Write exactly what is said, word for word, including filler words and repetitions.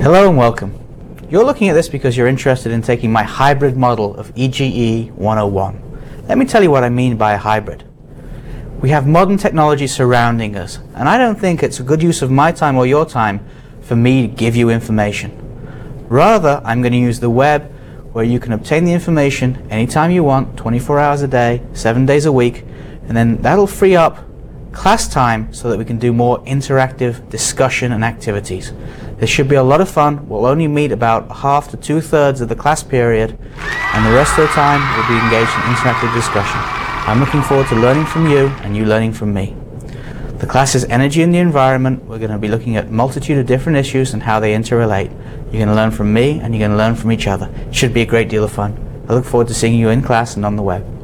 Hello and welcome. You're looking at this because you're interested in taking my hybrid model of E G E one oh one. Let me tell you what I mean by a hybrid. We have modern technology surrounding us, and I don't think it's a good use of my time or your time for me to give you information. Rather, I'm going to use the web, where you can obtain the information anytime you want, twenty-four hours a day, seven days a week, and then that'll free up class time so that we can do more interactive discussion and activities. This should be a lot of fun. We'll only meet about half to two-thirds of the class period, and the rest of the time we'll be engaged in interactive discussion. I'm looking forward to learning from you and you learning from me. The class is Energy in the Environment. We're going to be looking at a multitude of different issues and how they interrelate. You're going to learn from me and you're going to learn from each other. It should be a great deal of fun. I look forward to seeing you in class and on the web.